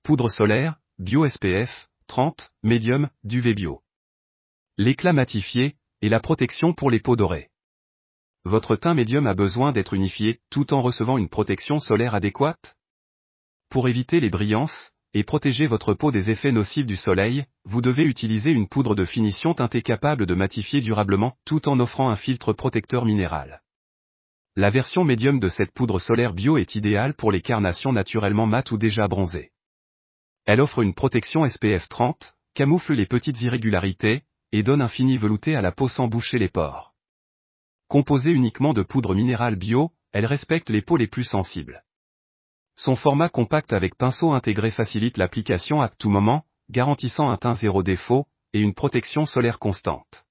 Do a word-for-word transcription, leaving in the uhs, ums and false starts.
Poudre solaire, bio S P F, trente, médium, d'U V bio. L'éclat matifié, et la protection pour les peaux dorées. Votre teint médium a besoin d'être unifié, tout en recevant une protection solaire adéquate? Pour éviter les brillances, et protéger votre peau des effets nocifs du soleil, vous devez utiliser une poudre de finition teintée capable de matifier durablement, tout en offrant un filtre protecteur minéral. La version médium de cette poudre solaire bio est idéale pour les carnations naturellement mates ou déjà bronzées. Elle offre une protection S P F trente, camoufle les petites irrégularités, et donne un fini velouté à la peau sans boucher les pores. Composée uniquement de poudre minérale bio, elle respecte les peaux les plus sensibles. Son format compact avec pinceau intégré facilite l'application à tout moment, garantissant un teint zéro défaut, et une protection solaire constante.